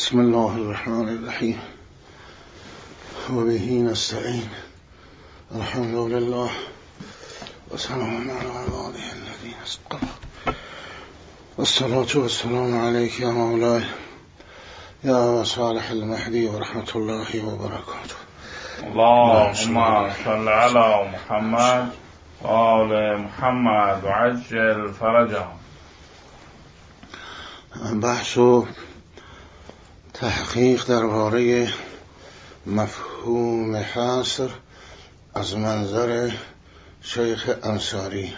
بسم الله الرحمن الرحیم و به نستعین الحمد لله و سلام علی عباده الذین اصطفی والصلاة والسلام علیک یا مولای یا صالح المهدی و رحمت الله و برکاته. اللهم صل علی محمد و آل محمد و عجل فرجهم. بحث و تحقیق درباره مفهوم حصر از منظر شیخ انصاری،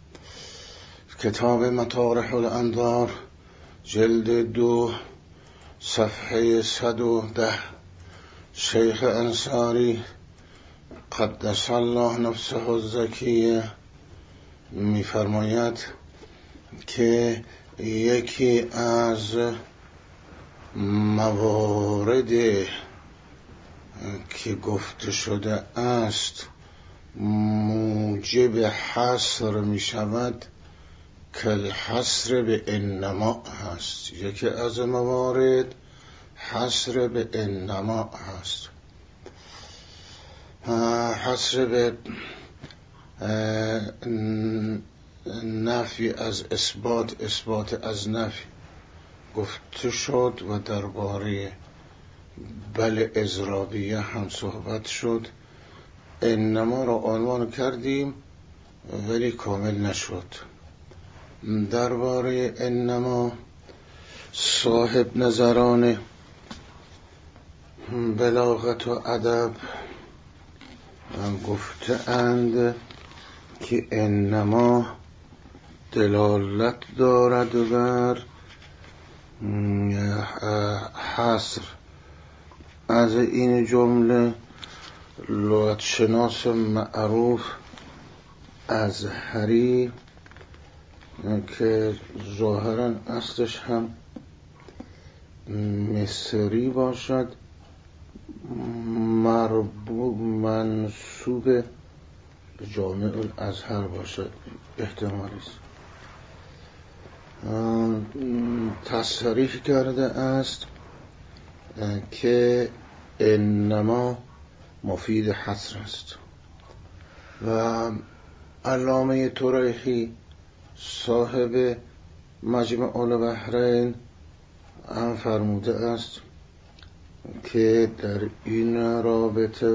کتاب مطارح الانظار، جلد 2، صفحه 110. شیخ انصاری قدس الله نفسه الزکیه می‌فرماید که یکی از مواردی که گفته شده است موجب حصر می شود که الحصر به انما هست. یکی از موارد حصر به انما هست. حصر به نفی از اثبات، اثبات از نفی گفته شد و درباره بل اضرابیه هم صحبت شد. انما را عنوان کردیم ولی کامل نشد. درباره انما صاحب نظران بلاغت و ادب گفته اند که انما دلالت دارد بر حصر. از این جمله لغت شناس معروف ازهری که ظاهرا اصلش هم مصری باشد، منسوب به جامع الازهر باشد، احتمالی است، تصریح کرده است که انما مفید حصر است. و علامه طریحی صاحب مجمع البحرین هم فرموده است که در این رابطه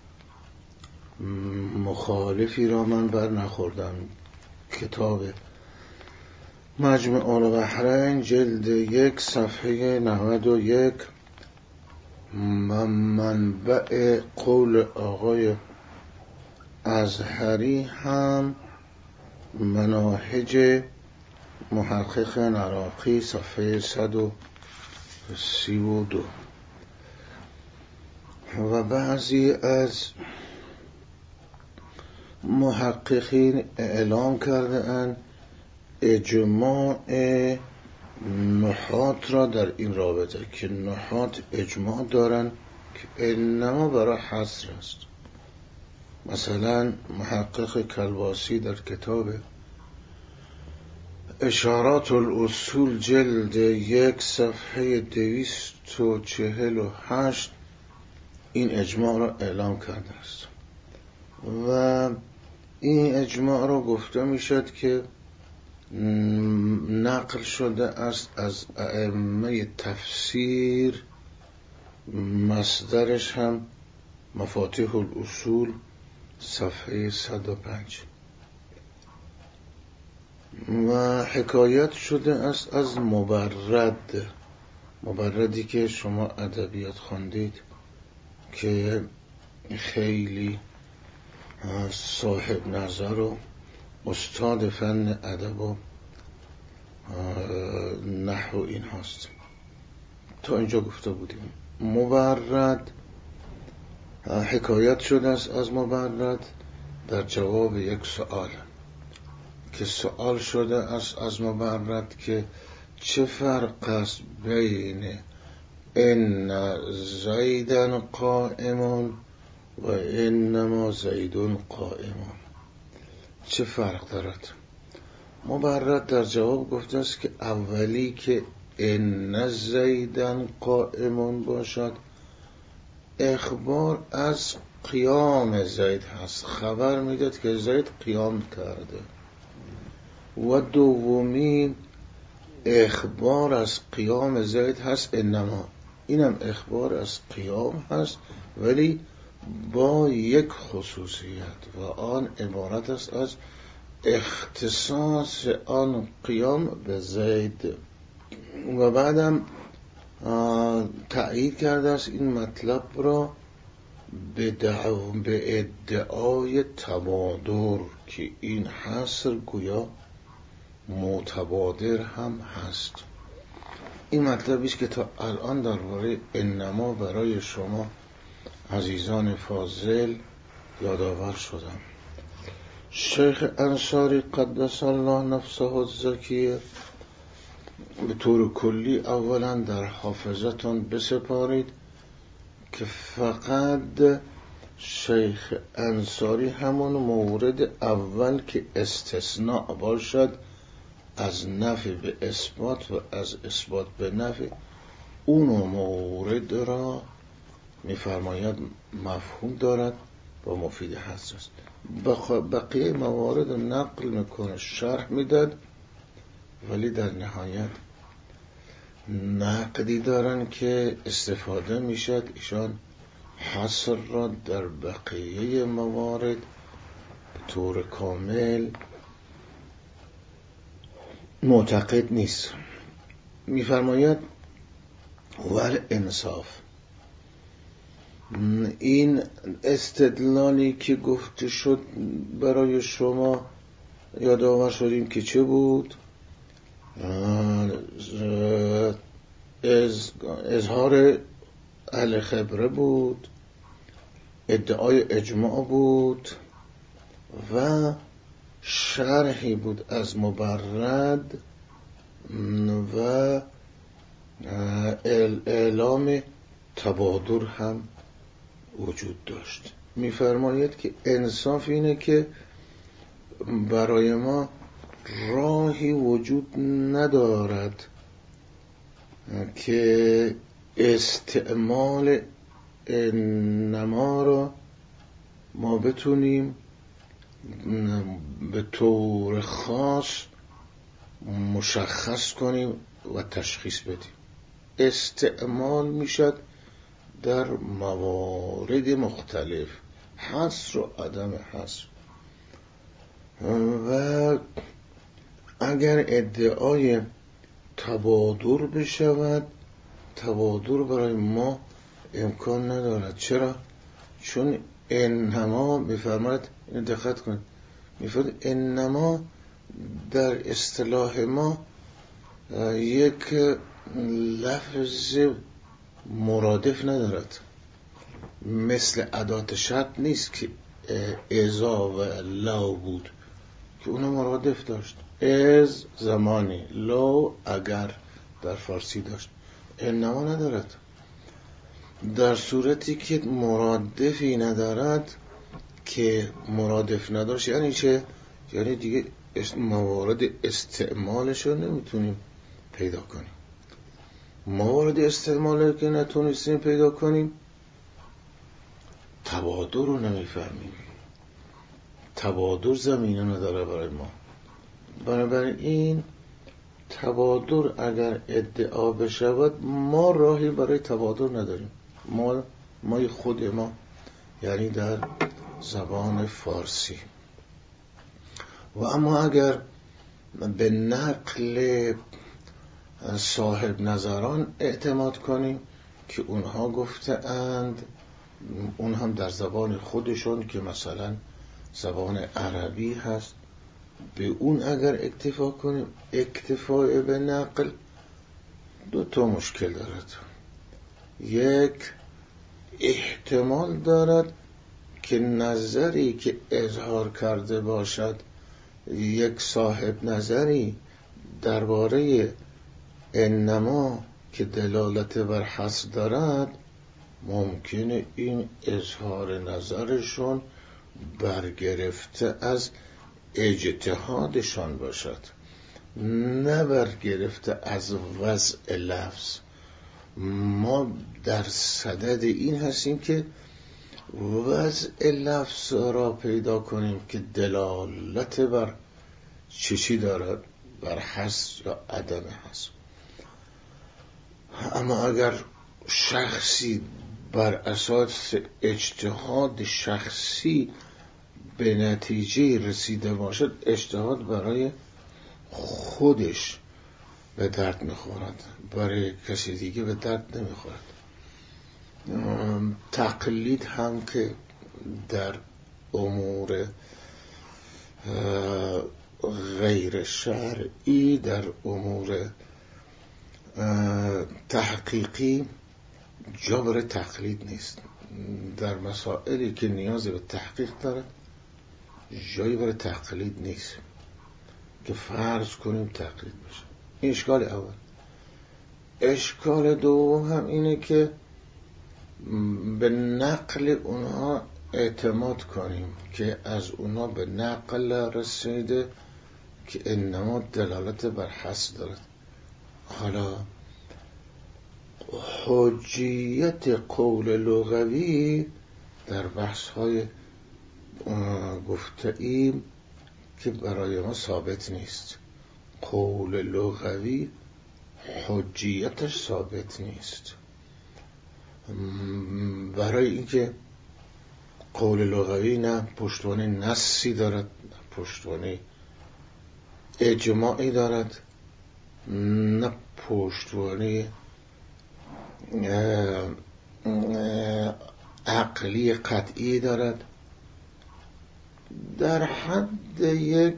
مخالفی را من بر نخوردم. کتاب مجمع البحرین جلد 1 صفحه 91 منبع قول آقای ازهری هم مناهج محقق عراقی صفحه 132. و بعضی از محققین اعلام کرده اند اجماع نحات را در این رابطه، که نحات اجماع دارن که انما برای حصر است. مثلا محقق کلباسی در کتاب اشارات الاصول جلد 1 صفحه 248 این اجماع را اعلام کرده است و این اجماع را گفته می شد که نقل شده است از ائمه تفسیر. مصدرش هم مفاتیح الاصول صفحه 105 و حکایت شده است از مبردی که شما ادبیات خواندید که خیلی صاحب نظر و استاد فن ادب و نحو این هست. تا اینجا گفته بودیم. مبرد حکایت شده است از مبرد در جواب یک سؤال، که سؤال شده است از مبرد که چه فرق است بین ان زیدن قائمون و انما زیدون قائمون، چه فرق دارد؟ مبرد در جواب گفته است که اولی که ان زیدن قائمون باشد، اخبار از قیام زید هست، خبر میداد که زید قیام کرده. و دومی اخبار از قیام زید هست انما، اینم اخبار از قیام هست ولی با یک خصوصیت و آن عبارت است از اختصاص آن قیام به زید. و بعدم تأیید کرده است این مطلب را به ادعای تبادر که این حصر گویا متبادر هم هست. این مطلبی است که تا الان درباره انما برای شما عزیزان فاضل یادآور شدم. شیخ انصاری قدس الله نفسه الزکیه به طور کلی اولا در حافظتون بسپارید که فقط شیخ انصاری همون مورد اول که استثناء باشد از نفی به اثبات و از اثبات به نفی، اون مورد را می‌فرماید مفهوم دارد و مفید هست. بقیه موارد نقل میکنه، شرح میداد، ولی در نهایت نقدی دارن که استفاده میشد. ایشان حصر را در بقیه موارد به طور کامل معتقد نیست. میفرماید ول انصاف، این استدلالی که گفته شد برای شما یادآور شدیم که چه بود؟ اظهار اهل خبره بود، ادعای اجماع بود و شرحی بود از مبرد و اعلام تبادر هم وجود داشت. می‌فرماید که انصاف اینه که برای ما راهی وجود ندارد که استعمال انما را ما بتونیم به طور خاص مشخص کنیم و تشخیص بدیم. استعمال میشد در موارد مختلف، حصر و عدم حصر. و اگر ادعای تبادر بشود، تبادر برای ما امکان ندارد. چرا؟ چون انما میفرماید، اینو دقت کنید، میفرماید انما در اصطلاح ما یک لفظ مرادف ندارد، مثل ادات شرط نیست که اذا و لو بود که اونو مرادف داشت. از زمانی، لو اگر در فارسی داشت، انما ندارد. در صورتی که مرادفی ندارد، که مرادف نداشت یعنی چه؟ یعنی دیگه موارد استعمالش رو نمیتونیم پیدا کنیم. موارد استعمال که نتونستیم پیدا کنیم، تبادر رو نمیفهمیم. تبادر زمینه نداره برای ما. بنابراین تبادر اگر ادعا بشود، ما راهی برای تبادر نداریم. ما خود ما، یعنی در زبان فارسی. و اما اگر به نقل صاحب نظران اعتماد کنیم که اونها گفته اند، اون هم در زبان خودشون که مثلا زبان عربی هست، به اون اگر اکتفا کنیم، اکتفاء به نقل دو تا مشکل دارد. یک، احتمال دارد که نظری که اظهار کرده باشد یک صاحب نظری درباره انما که دلالت بر حصر دارد، ممکنه این اظهار نظرشون برگرفته از اجتهادشان باشد نه برگرفته از وضع لفظ. ما در صدد این هستیم که وضع لفظ را پیدا کنیم که دلالت بر چی دارد، بر حذف یا عدم حذف. اما اگر شخصی بر اساس اجتهاد شخصی به نتیجه رسیده باشد، اجتهاد برای خودش به درد میخورد، برای کسی دیگه به درد نمیخورد. تقلید هم که در امور غیر شرعی، در امور تحقیقی جبر تقلید نیست. در مسائلی که نیاز به تحقیق داره جایی برای تقلید نیست که فرض کنیم تقلید بشه. این اشکال اول. اشکال دوم هم اینه که به نقل اونها اعتماد کنیم که از اونها به نقل رسیده که انما دلالت بر حذف دارد. حالا حجیت قول لغوی در بحث های گفته ایم که برای ما ثابت نیست. قول لغوی حجیتش ثابت نیست. برای اینکه قول لغوی نه پشتوانه نصی دارد، نه پشتوانه اجماعی دارد، نه پشتوانه عقلی قطعی دارد. در حد یک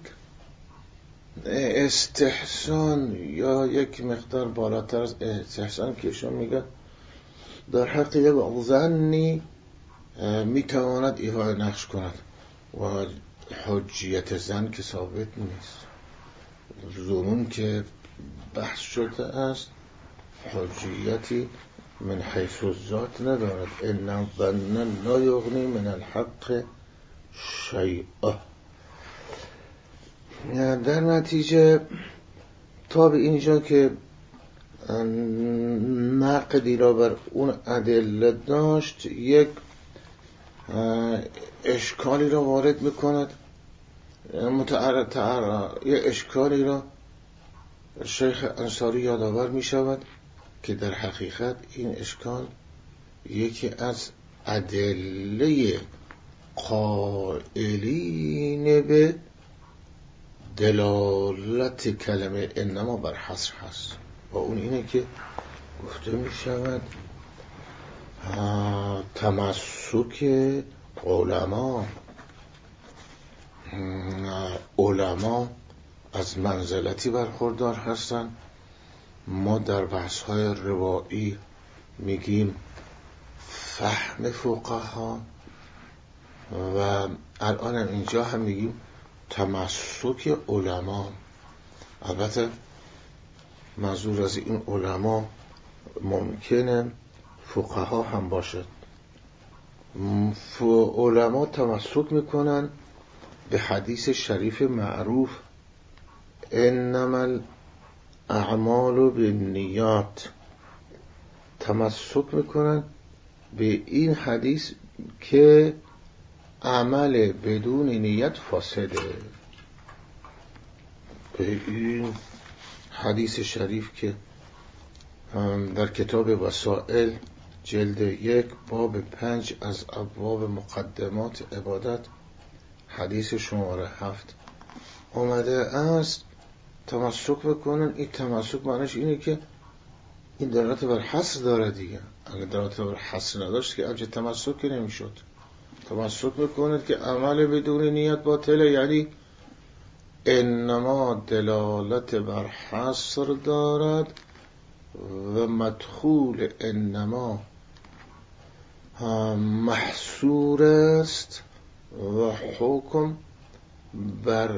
استحسان یا یک مقدار بالاتر از استحسان که ایشون میگن در حق یک ظنی میتواند ایفای نقش کند و حجیت ظن که ثابت نیست. ظنون که بحث شده است حجیتی من حیث الذات ندارد. ان الظن لا یغنی من الحق شیئا. در نتیجه تا به اینجا که نقدی را بر اون ادله داشت، یک اشکالی را وارد میکند. یک اشکالی را شیخ انصاری یادآور میشود که در حقیقت این اشکال یکی از ادله قائلین به دلالت کلمه انما بر حصر هست و اون اینه که گفته می شود تمسک علما از منزلتی برخوردار هستند. ما در بحث‌های روایی میگیم فهم فقها و الان اینجا هم میگیم تمسک علما. البته منظور از این علما ممکنه فقها هم باشد. علما تمسک میکنن به حدیث شریف معروف انما الاعمال بالنیات. تمسک میکنن به این حدیث که عمل بدون نیت فاسده. به این حدیث شریف که در کتاب وسائل جلد 1 باب 5 از ابواب مقدمات عبادت حدیث شماره 7 آمده است تمسک بکنن. این تمسک معنیش اینه که این دلالت بر حصر داره دیگه. اگر دلالت بر حصر نداشت که اوج تمسک نمیشد. تمسک بکنید که عمل بدون نیت باطله، یعنی انما دلالت بر حصر دارد و مدخول انما محصور است و حکم بر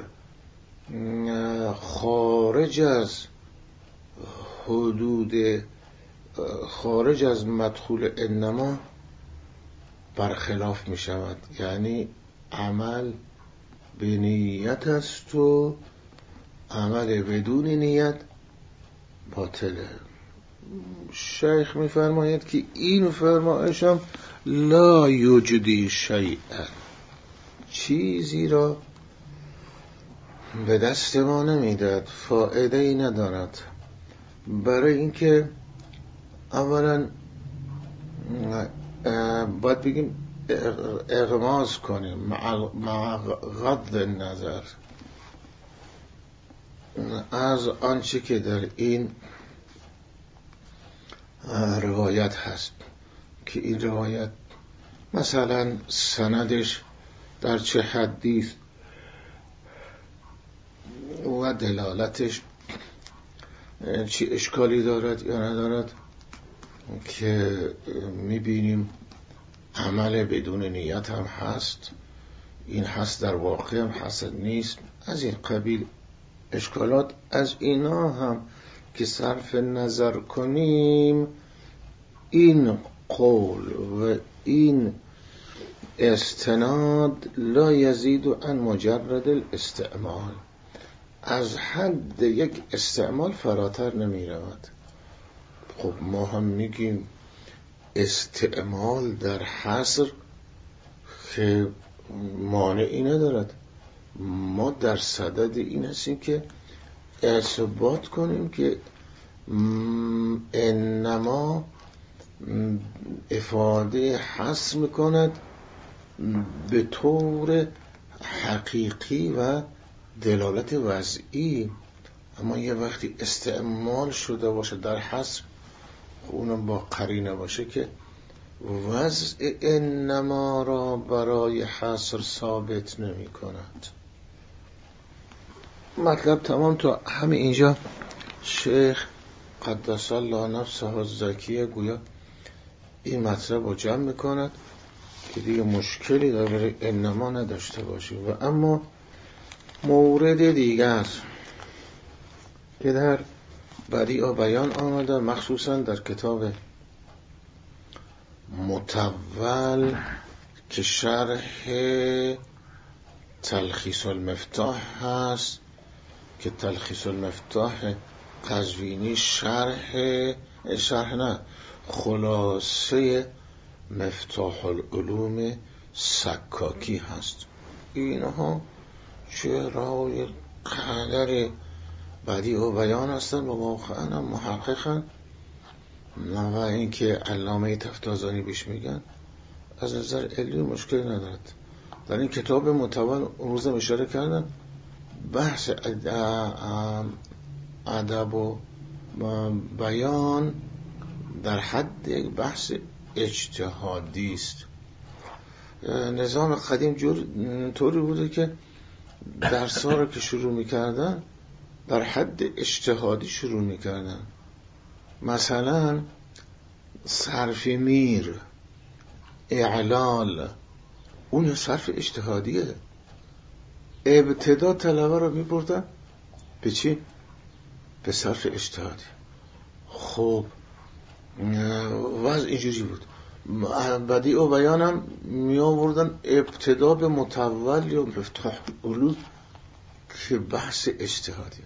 خارج از حدود خارج از مدخول انما برخلاف می شود. یعنی عمل به نیت است و عمل بدون نیت باطله. شیخ میفرماید که این فرمایشم لا یجدی شیئا، چیزی را به دست ما نمیداد، فایده ای ندارد. برای اینکه اولا باید بگیم اغماز کنیم مع غض النظر از آنچه که در این روایت هست، که این روایت مثلا سندش در چه حدیث و دلالتش چی اشکالی دارد یا ندارد، که میبینیم عمل بدون نیت هم هست، این هست در واقع هم هست نیست، از این قبیل اشکالات. از اینا هم که صرف نظر کنیم، این قول و این استناد لا یزید عن مجرد الاستعمال، از حد یک استعمال فراتر نمی رود. خب ما هم میگیم استعمال در حصر که مانعی ندارد. ما در صدد این هستیم که اثبات کنیم که انما افاده حصر میکند به طور حقیقی و دلالت وضعی، اما یه وقتی استعمال شده باشه در حصر، اونم با قرینه باشه که وضع انما را برای حصر ثابت نمی کند. مطلب تمام. تا همه اینجا شیخ قدس الله نفسه الزکیه گویا این مطلب رو جمع میکند که دیگه مشکلی در انما نداشته باشیم. و اما مورد دیگر که در بدیع بیان آمده، مخصوصا در کتاب متول که شرح تلخیص المفتاح هست، که تلخیص المفتاح قزوینی خلاصه مفتاح العلوم سکاکی هست. اینها چرای قدر بدیع و بیان هستن و واقعا محققا، و اینکه علامه تفتازانی بیش میگن از نظر علمی مشکل ندارد. در این کتاب متول اون روز اشاره کردن بحث ادب و بیان در حد بحث اجتهادی است. نظام قدیم طوری بوده که درس‌ها رو که شروع می‌کردن در حد اجتهادی شروع می‌کردن. مثلا صرف میر، اعلال، اون صرف اجتهادیه. ابتدا طلبه رو می‌بردن به چی؟ به صرف اجتهادی. خب وضع اینجوری بود. بدیع و بیانم می آوردن ابتدا به متول یا مفتاح العلوم که بحث اجتهادی.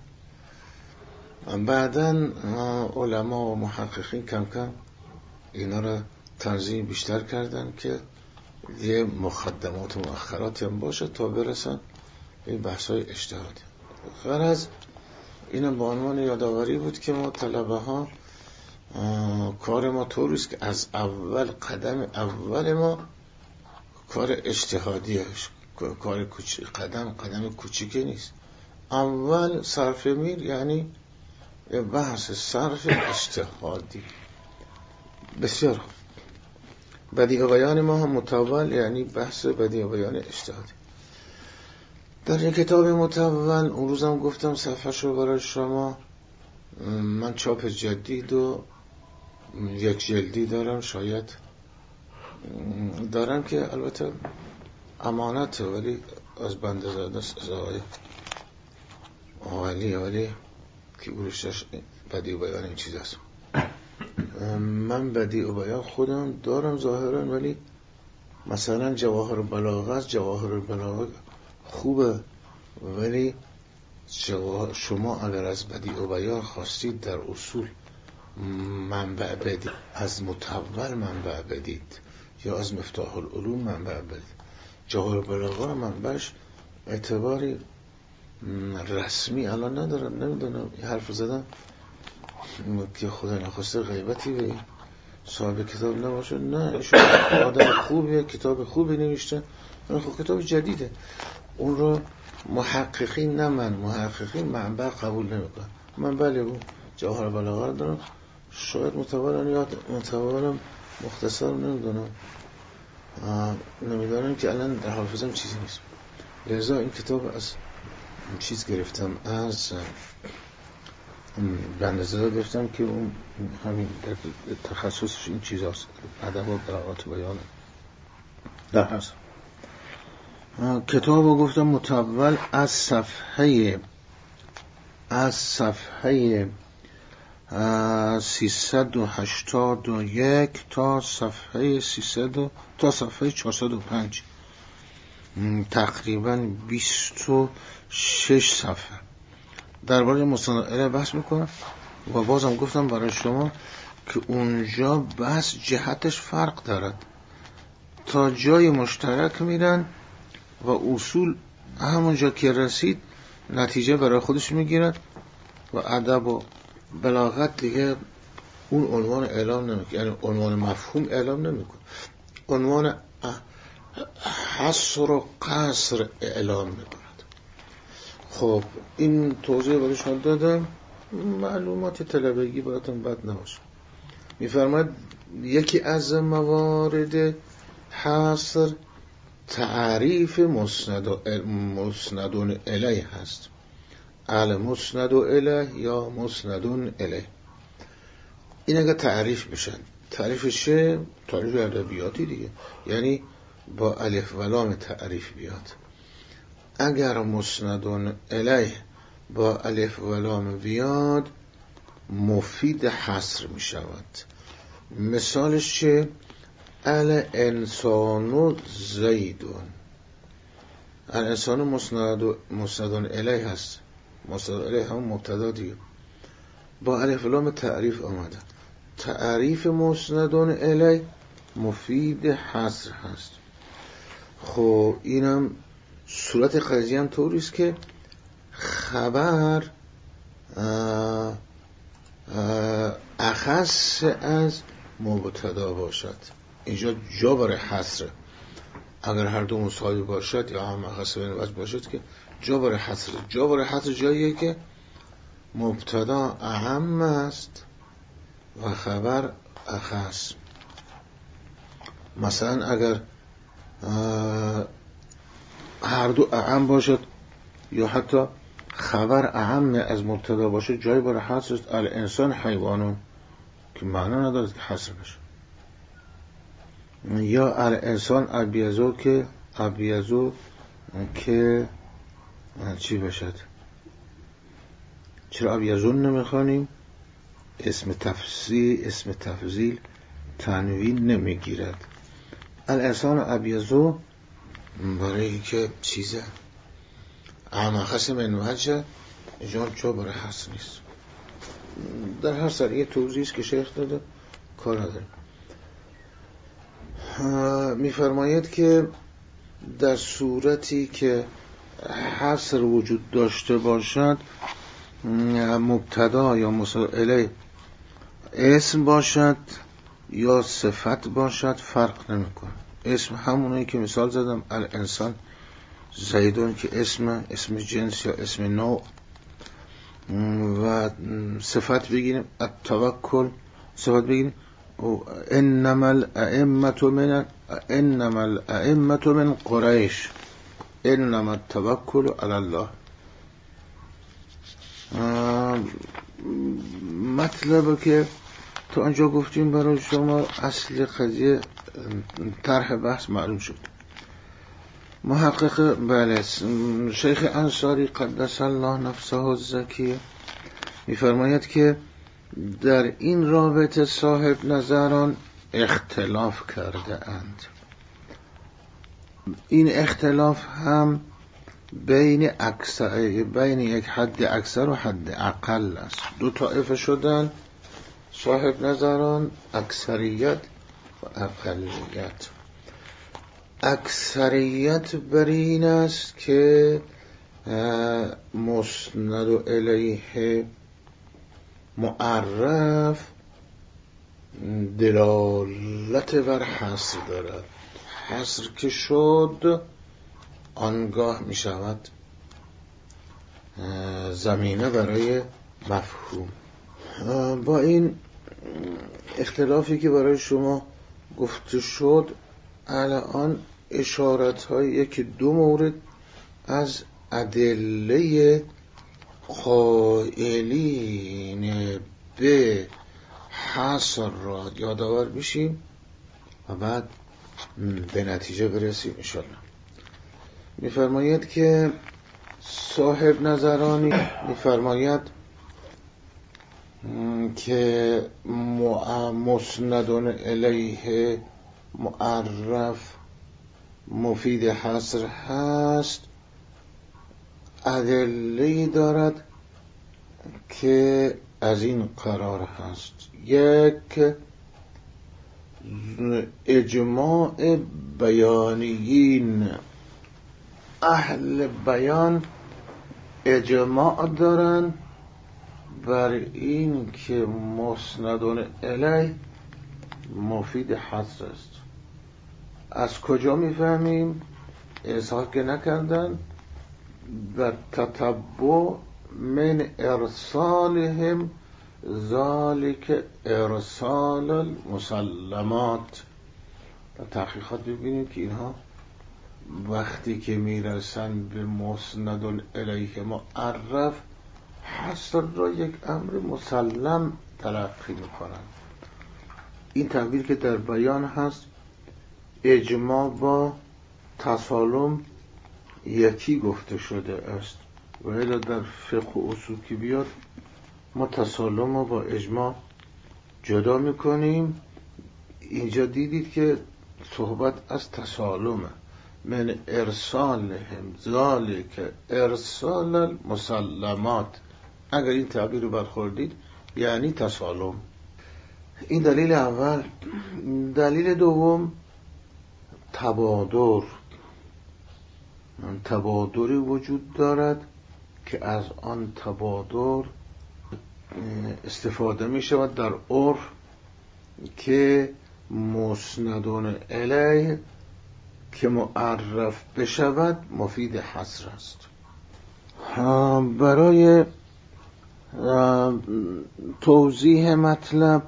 بعدن علما و محققین کم کم اینا را تنظیم بیشتر کردن که یه مقدمات و مؤخرات هم باشه تا برسن این بحث‌های اجتهادی. غرض اینم به عنوان یادآوری بود که ما طلبه ها کار ما طوریست که از اول قدم اول ما کار اجتهادیه، کار قدم کوچیکی نیست. اول صرف میر یعنی بحث صرف اجتهادی. بسیار خوب. بدیع بیان ما هم متول یعنی بحث بدیع بیان اجتهادی. در این کتاب متول اون روزم گفتم صفحه‌ش رو برای شما، من چاپ جدید و یک جلدی دارم، شاید دارم که البته امانته، ولی از بنده زاده است، از آقای ولی که اولشتش بدیع بیان این چیز هست. من بدیع بیان خودم دارم ظاهرا، ولی مثلا جواهر البلاغه خوبه، ولی شما اگر از بدیع و بیان خواستید در اصول منبع بدید، از متول منبع بدید یا از مفتاح العلوم منبع بدید. جواهر البلاغه منبعش اعتباری رسمی الان ندارم، نمیدونم این حرف زدم که خدا نخواسته غیبتی به صاحب کتاب نباشه. نه ایشون آدم خوبیه، کتاب خوبی نوشته، خب کتاب جدیده، اون رو محققین، نه من، محققین منبع قبول نمیکنن. من بله اون جواهر البلاغه دارم، شاید متولم یا متولم مختصر نمیدونم که الان در حافظم چیزی نیست. لذا این کتاب از چیز گرفتم، از بنده‌زاده گرفتم که اون همین تخصصش این چیز هست، ادب و بلاغات و بیان در هست. کتاب رو گفتم متول از صفحه 381 تا صفحه 405، تقریبا 26 صفحه درباره مصنع بحث میکنم. و بازم گفتم برای شما که اونجا بحث جهتش فرق دارد، تا جای مشترک میرن و اصول همونجا که رسید نتیجه برای خودش میگیرن و ادب و بلاغت دیگه اون عنوان اعلام نمیکنه، یعنی عنوان مفهوم اعلام نمیکنه، عنوان حصر و قصر اعلام میکند. خب این توضیح برای شما دادم، معلومات طلبگی براتون بد نباشه. میفرماید یکی از موارد حصر تعریف مسندون الیه هست، المسند الیه یا مسندون الیه. این اگر تعریف بشن، تعریفش چه؟ تعریف ادبیاتی دیگه، یعنی با الف و لام تعریف بیاد. اگر مسندون الیه با الف و لام بیاد مفید حصر می شود. مثالش چه؟ الانسان زیدون. الانسان مسندون الیه هست، مسندون الیه همون مبتدا دیگه، با الف و لام تعریف آمده. تعریف مسندون الیه مفید حصر هست. خب اینم صورت قضیه هم طوریست که خبر اخص از مبتدا باشد. اینجا جا برای حصر، اگر هر دو مساوی باشد یا هم اخص بین وجه باشد که جا برای حصر. جا برای حصر جاییه که مبتدا اهم است و خبر اخص. مثلا اگر هر دو اهم باشد یا حتی خبر اهم از مبتدا باشه، جای برای حصر است. الانسان حیوانون که معنا ندارد که حصر بشه، یا الانسان ابیضو که ابیضو که چی باشد؟ چرا ابیضون نمیخوانیم؟ اسم تفضیل تنوین نمیگیرد. الانسان ابیضو برای که چیزه احمقس من وجه، اینجا چه برای حصر نیست. در هر سر یه توضیحی که شیخ داده کار نداره. میفرماید که در صورتی که حصر وجود داشته باشد، مبتدا یا مسند الیه اسم باشد یا صفت باشد فرق نمیکنه. اسم همونایی که مثال زدم، الانسان زیدون که اسم جنس یا اسم نوع، و صفت بگیریم التوکل، صفت بگیریم انما الائمه من قریش انما التوکل علی الله. مطلب که تا آنجا گفتیم برای شما اصل قضیه طرح بحث معلوم شد. محقق بله شیخ انصاری قدس الله نفسه الزکیه میفرماید که در این رابطه صاحب نظران اختلاف کرده اند. این اختلاف هم بین یک حد اکثر و حد اقل است. دو طایفه شدن صاحب نظران، اکثریت و اقلیت. اکثریت بر این است که مسند الیه معرف دلالت بر حصر دارد. حصر که شد آنگاه می شود زمینه برای مفهوم. با این اختلافی که برای شما گفته شد، الان اشارت های که دو مورد از ادله قائلین به حصر را یادآور میشیم و بعد به نتیجه برسیم انشاءالله. میفرماید که صاحب نظرانی میفرماید که مسند الیه معرف مفید حصر هست، ادله‌ای دارد که از این قرار هست: یک، اجماع بیانیین، اهل بیان اجماع دارن بر این که مسند الیه مفید حصر است. از کجا میفهمیم؟ اظهار که نکردن، و تتبع من ارسالهم ذالک ارسال المسلمات. در تحقیقات ببینید که اینها وقتی که میرسن به مسند الیه معرف، حصر را یک امر مسلم تلقی میکنن. این تعبیر که در بیان هست، اجماع با تسالم یکی گفته شده است، و الا در فقه و اصول که بیاد ما تسالم رو با اجماع جدا میکنیم. اینجا دیدید که صحبت از تسالمه، من ارسالهم ذالک ارسال المسلمات. اگر این تعبیر رو برخوردید یعنی تسالم. این دلیل اول. دلیل دوم، تبادری وجود دارد که از آن تبادر استفاده می شود در عرف که مسندون الیه که معرف بشود مفید حصر است. برای توضیح مطلب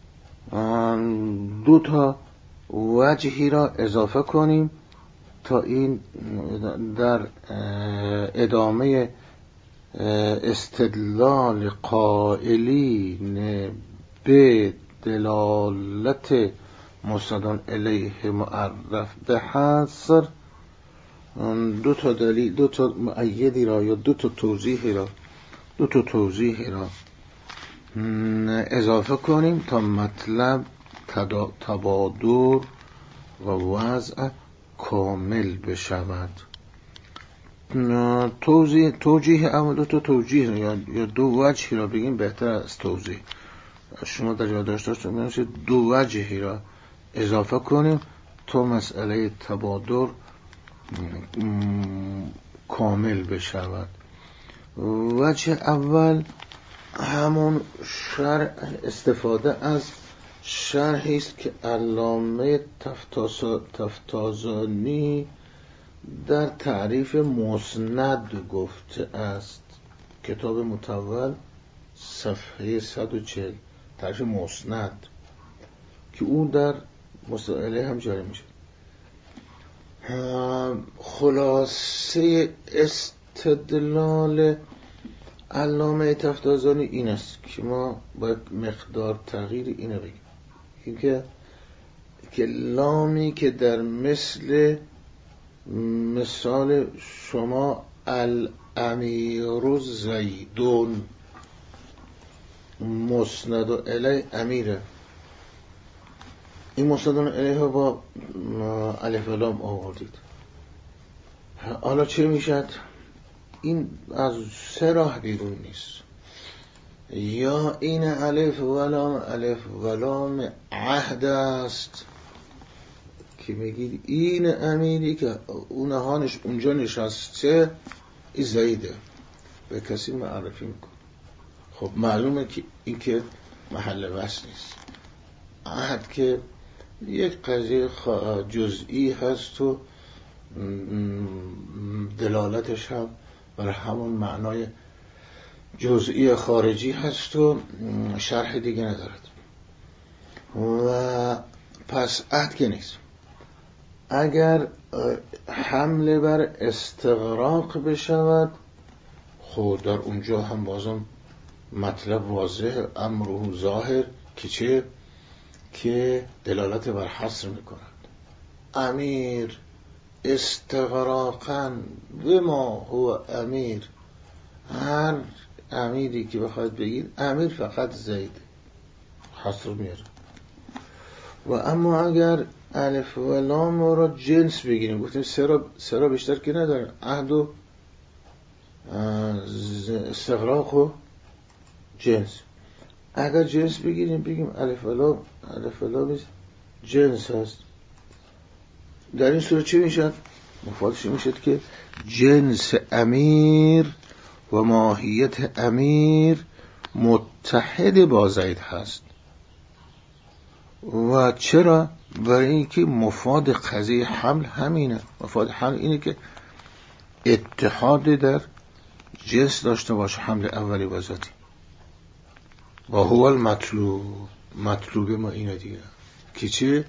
دو تا وجهی را اضافه کنیم تا این در ادامه استدلال قائلین به دلالت مسند الیه معرف به حصر دو تا دلیل، دو تا مؤیدی را یا دو تا توضیحی را اضافه کنیم تا مطلب تبادر و وضع کامل بشود. توجیه اول، دو تا توجیه یا دو وجهی را بگیم بهتر از توضیح. شما در یادداشت داشته دو وجهی را اضافه کنیم تا مسئله تبادر کامل بشود. وجه اول همون استفاده از شرحی است که علامه تفتازانی در تعریف مسند گفته است. کتاب مطول صفحه 140 تعریف مسند که اون در مسائله هم جاری میشه. خلاصه استدلال علامه تفتازانی این است که ما باید مقدار تغییر اینو بگیم، اینکه لامی که در مثال شما الامیر زیدون مسند الیه امیره، این مسند الیه با الف و لام آوردید. حالا چه میشد؟ این از 3 راه بیرون نیست. یا این الف و لام عهد است که میگید این امیری که اونهانش اونجا نشسته این زیده به کسی معرفی میکن. خب معلومه که این که محل وصل نیست. عهد که یک قضیه جزئی هست و دلالتش هم بر همون معنای جزئی خارجی هست و شرح دیگه ندارد و پس عهد که نیست. اگر حمله بر استغراق بشود خود در اونجا هم بازم مطلب واضح امره ظاهر که چه؟ که دلالت بر حصر میکند. امیر استغراقا بما هو امیر، هر امیری که بخواید بگید امیر فقط زید حصر میاره. و اما اگر الف و لام را جنس بگیریم، گفتیم سه را بیشتر که نداریم، عهد و استغراق و جنس. اگر جنس بگیریم بگیم الف و لام جنس هست، در این صورت چی میشد؟ مفادش میشد که جنس امیر و ماهیت امیر متحد با زید هست. و چرا؟ برای اینکه مفاد قضیه حمل همینه. مفاد حمل اینه که اتحاد در جنس داشته باشه، حمل اولی و ذاتی. و هو المطلوب ما اینه دیگه که چه؟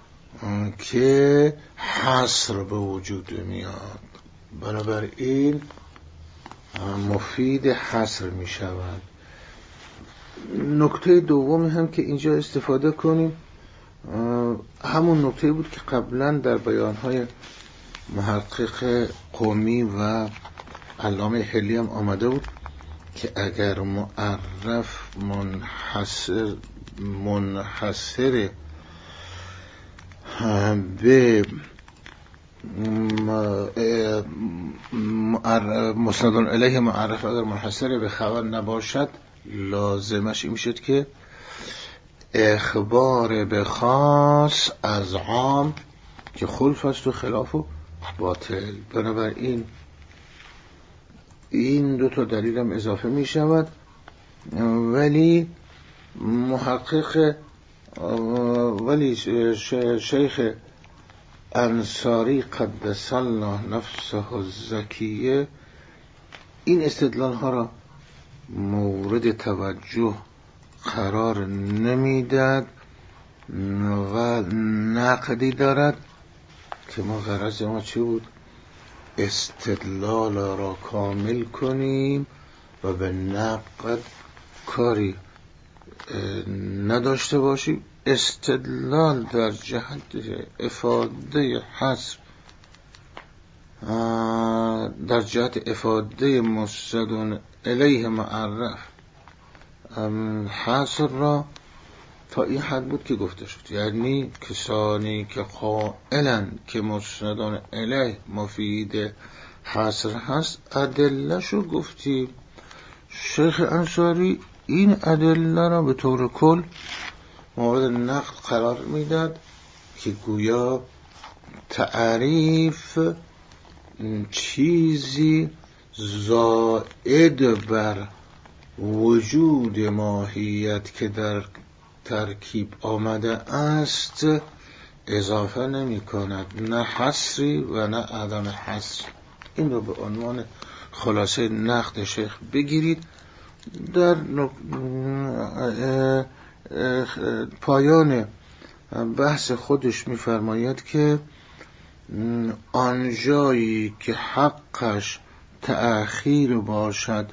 که حصر به وجود میاد، بنابراین مفید حصر می شود. نکته دومی هم که اینجا استفاده کنیم همون نکته بود که قبلا در بیانهای محقق قومی و علامه حلی هم آمده بود که اگر معرف منحصر به مسند الیه معرف اگر منحصر به خبر نباشد، لازمش این میشد که اخبار به خاص از عام که خلف است و خلاف و باطل. بنابراین این 2 دلیل هم اضافه می شود. ولی محقق شیخ انصاری قدس الله نفسه الزکیه این استدلال ها را مورد توجه قرار نمیداد و نقدی دارد که ما غرض ما چی بود؟ استدلال را کامل کنیم و به نقد کاری نداشته باشیم. استدلال در جهت افاده حصر، در جهت افاده مسند الیه معرف حصر را تا این حد بود که گفته شد. یعنی کسانی که قائلن که مسند الیه مفید حصر هست ادله‌شو گفتیم. شیخ انصاری این ادله را به طور کل مورد نقد قرار میداد که گویا تعریف چیزی زائد بر وجود ماهیت که در ترکیب آمده است اضافه نمی کند، نه حصری و نه عدم حصر. این رو به عنوان خلاصه نقد شیخ بگیرید. در پایان بحث خودش می‌فرماید که آنجایی که حقش تأخیر باشد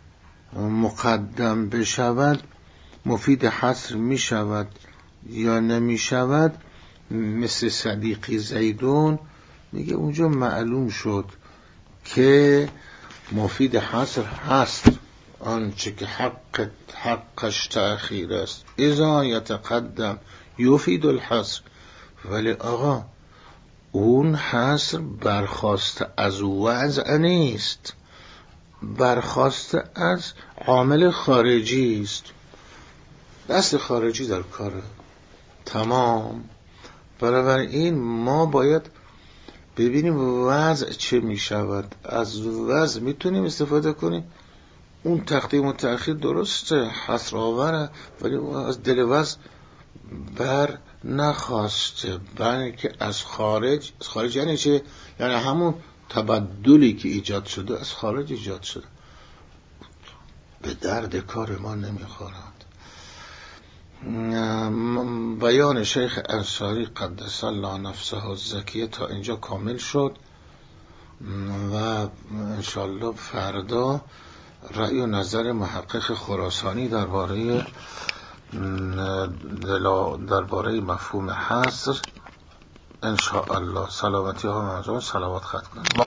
مقدم بشود مفید حصر می شود یا نمی شود. مثل صدیقی زیدون میگه اونجا معلوم شد که مفید حصر هست آنچه که حقش تأخیر است اذا یتقدم یفید الحصر. ولی آقا اون حصر برخواست از وضع نیست، برخواسته از عامل خارجی است، دست خارجی در کاره. تمام. بنابراین ما باید ببینیم وضع چه می شود، از وضع میتونیم استفاده کنیم. اون تقدیم و تأخیر درسته، حسر آوره، ولی از دل وضع بر نخواسته، بلکه از خارج. از خارج یعنی چه؟ یعنی همون تبدلی که ایجاد شده از خارج ایجاد شده، به درد کار ما نمیخورد. بیان شیخ انصاری قدس الله نفسه الزکیه تا اینجا کامل شد و انشالله فردا رأی و نظر محقق خراسانی درباره مفهوم حصر انشاءالله. سلامتی ها منظور، صلوات ختم کنید.